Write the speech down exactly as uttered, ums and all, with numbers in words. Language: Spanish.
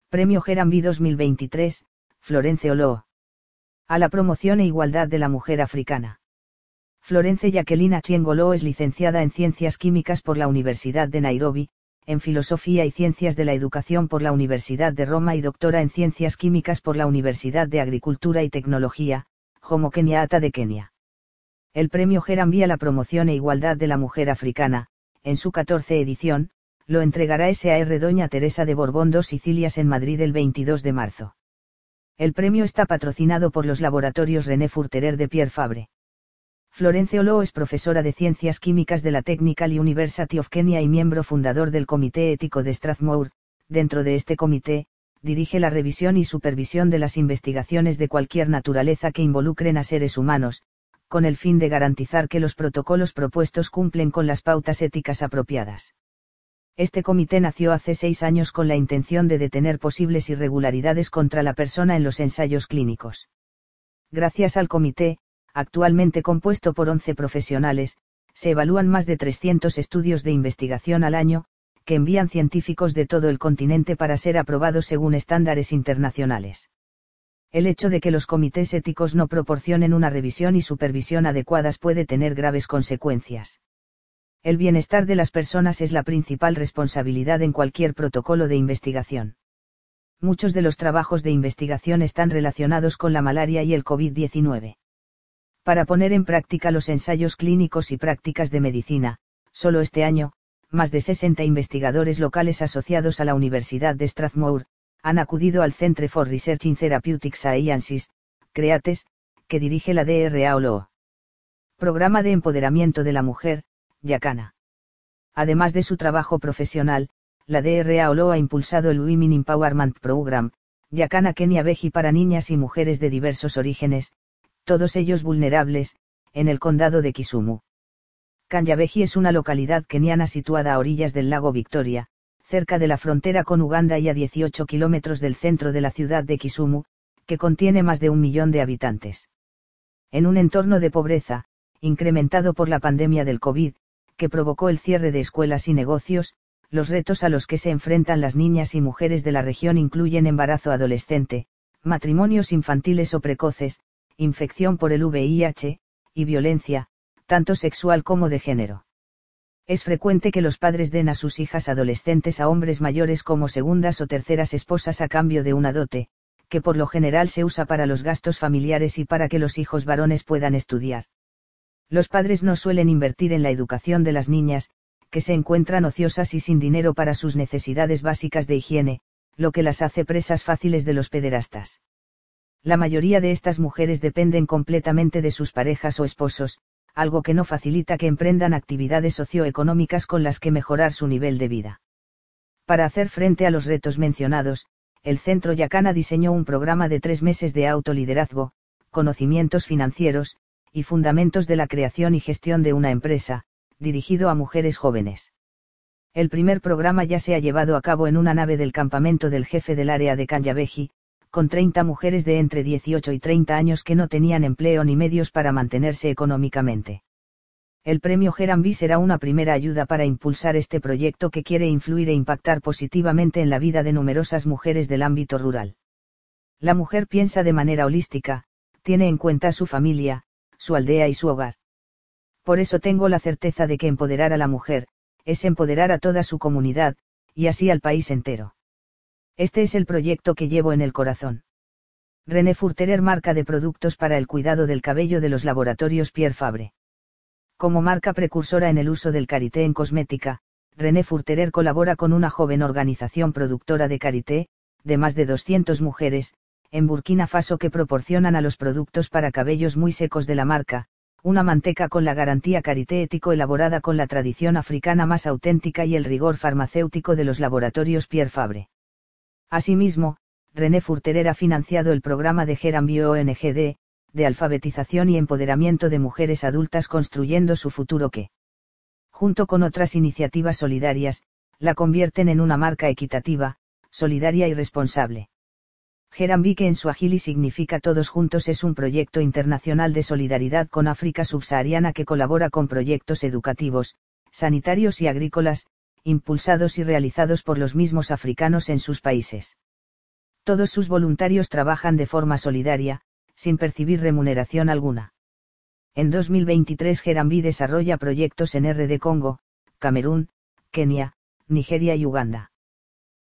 Premio Geranvi dos mil veintitrés, Florence Oloo. A la promoción e igualdad de la mujer africana. Florence Jacqueline Achieng' Oloo es licenciada en Ciencias Químicas por la Universidad de Nairobi, en Filosofía y Ciencias de la Educación por la Universidad de Roma y doctora en Ciencias Químicas por la Universidad de Agricultura y Tecnología, Jomo Kenyatta de Kenia. El Premio Geranvi a la promoción e igualdad de la mujer africana, en su catorce edición, lo entregará S A R Doña Teresa de Borbón dos Sicilias en Madrid el veintidós de marzo. El premio está patrocinado por los laboratorios René Furterer de Pierre Fabre. Florence Oloo es profesora de Ciencias Químicas de la Technical University of Kenya y miembro fundador del Comité Ético de Strathmore. Dentro de este comité, dirige la revisión y supervisión de las investigaciones de cualquier naturaleza que involucren a seres humanos, con el fin de garantizar que los protocolos propuestos cumplen con las pautas éticas apropiadas. Este comité nació hace seis años con la intención de detener posibles irregularidades contra la persona en los ensayos clínicos. Gracias al comité, actualmente compuesto por once profesionales, se evalúan más de trescientos estudios de investigación al año, que envían científicos de todo el continente para ser aprobados según estándares internacionales. El hecho de que los comités éticos no proporcionen una revisión y supervisión adecuadas puede tener graves consecuencias. El bienestar de las personas es la principal responsabilidad en cualquier protocolo de investigación. Muchos de los trabajos de investigación están relacionados con la malaria y el COVID diecinueve. Para poner en práctica los ensayos clínicos y prácticas de medicina, solo este año, más de sesenta investigadores locales asociados a la Universidad de Strathmore, han acudido al Centre for Research in Therapeutic Sciences, CREATES, que dirige la D R A Oloo. Programa de Empoderamiento de la Mujer, Jacana. Además de su trabajo profesional, la D R A Oloo ha impulsado el Women Empowerment Program, Jacana Kenya Beji para niñas y mujeres de diversos orígenes, todos ellos vulnerables, en el condado de Kisumu. Kanyabeji es una localidad keniana situada a orillas del lago Victoria, cerca de la frontera con Uganda y a dieciocho kilómetros del centro de la ciudad de Kisumu, que contiene más de un millón de habitantes. En un entorno de pobreza, incrementado por la pandemia del COVID, que provocó el cierre de escuelas y negocios, los retos a los que se enfrentan las niñas y mujeres de la región incluyen embarazo adolescente, matrimonios infantiles o precoces, infección por el V I H, y violencia, tanto sexual como de género. Es frecuente que los padres den a sus hijas adolescentes a hombres mayores como segundas o terceras esposas a cambio de una dote, que por lo general se usa para los gastos familiares y para que los hijos varones puedan estudiar. Los padres no suelen invertir en la educación de las niñas, que se encuentran ociosas y sin dinero para sus necesidades básicas de higiene, lo que las hace presas fáciles de los pederastas. La mayoría de estas mujeres dependen completamente de sus parejas o esposos, algo que no facilita que emprendan actividades socioeconómicas con las que mejorar su nivel de vida. Para hacer frente a los retos mencionados, el Centro Jacana diseñó un programa de tres meses de autoliderazgo, conocimientos financieros, y fundamentos de la creación y gestión de una empresa, dirigido a mujeres jóvenes. El primer programa ya se ha llevado a cabo en una nave del campamento del jefe del área de Kanyabeji, con treinta mujeres de entre dieciocho y treinta años que no tenían empleo ni medios para mantenerse económicamente. El premio Geranvi será una primera ayuda para impulsar este proyecto que quiere influir e impactar positivamente en la vida de numerosas mujeres del ámbito rural. La mujer piensa de manera holística, tiene en cuenta su familia, su aldea y su hogar. Por eso tengo la certeza de que empoderar a la mujer, es empoderar a toda su comunidad, y así al país entero. Este es el proyecto que llevo en el corazón. René Furterer, marca de productos para el cuidado del cabello de los laboratorios Pierre Fabre. Como marca precursora en el uso del karité en cosmética, René Furterer colabora con una joven organización productora de karité, de más de doscientas mujeres, en Burkina Faso que proporcionan a los productos para cabellos muy secos de la marca, una manteca con la garantía karité ético elaborada con la tradición africana más auténtica y el rigor farmacéutico de los laboratorios Pierre Fabre. Asimismo, René Furterer ha financiado el programa de Geranvi O N G D, de alfabetización y empoderamiento de mujeres adultas construyendo su futuro que, junto con otras iniciativas solidarias, la convierten en una marca equitativa, solidaria y responsable. Geranvi, que en suajili significa todos juntos, es un proyecto internacional de solidaridad con África subsahariana que colabora con proyectos educativos, sanitarios y agrícolas, impulsados y realizados por los mismos africanos en sus países. Todos sus voluntarios trabajan de forma solidaria, sin percibir remuneración alguna. En dos mil veintitrés Gerambi desarrolla proyectos en R D Congo, Camerún, Kenia, Nigeria y Uganda.